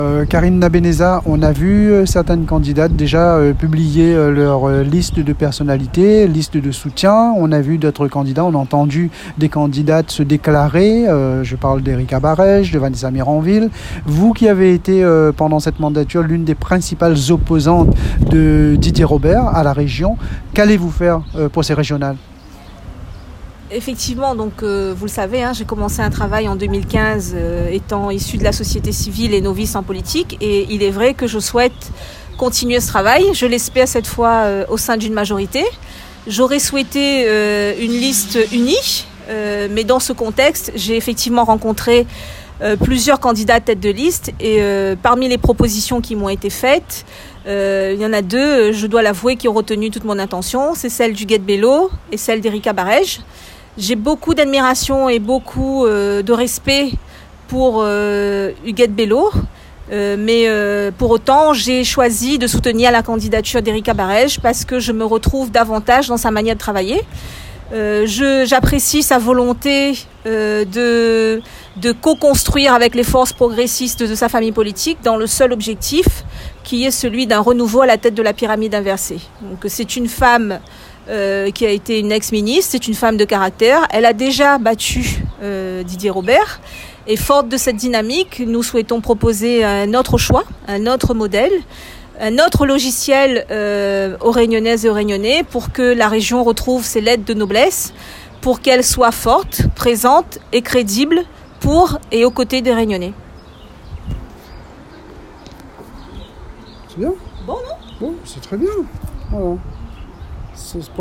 Karine Nabeneza, on a vu certaines candidates déjà publier leur liste de personnalités, liste de soutien. On a vu d'autres candidats, on a entendu des candidates se déclarer. Je parle d'Erika Barège, de Vanessa Miranville. Vous qui avez été pendant cette mandature l'une des principales opposantes de Didier Robert à la région, qu'allez-vous faire pour ces régionales ? Effectivement, donc vous le savez, j'ai commencé un travail en 2015 étant issu de la société civile et novice en politique, et il est vrai que je souhaite continuer ce travail. Je l'espère cette fois au sein d'une majorité. J'aurais souhaité une liste unie, mais dans ce contexte, j'ai effectivement rencontré plusieurs candidats tête de liste, et parmi les propositions qui m'ont été faites, il y en a deux, je dois l'avouer, qui ont retenu toute mon attention. C'est celle d'Huguette Bello et celle d'Erika Barège. J'ai beaucoup d'admiration et beaucoup de respect pour Huguette Bello, mais pour autant, j'ai choisi de soutenir la candidature d'Erika Barège parce que je me retrouve davantage dans sa manière de travailler. J'apprécie sa volonté de co-construire avec les forces progressistes de sa famille politique dans le seul objectif qui est celui d'un renouveau à la tête de la pyramide inversée. Donc c'est une femme qui a été une ex-ministre, c'est une femme de caractère. Elle a déjà battu Didier Robert. Et forte de cette dynamique, nous souhaitons proposer un autre choix, un autre modèle, un autre logiciel aux Réunionnaises et aux Réunionnais pour que la région retrouve ses lettres de noblesse, pour qu'elle soit forte, présente et crédible pour et aux côtés des Réunionnais. C'est bien. Bon, non ? Bon, c'est très bien. Voilà.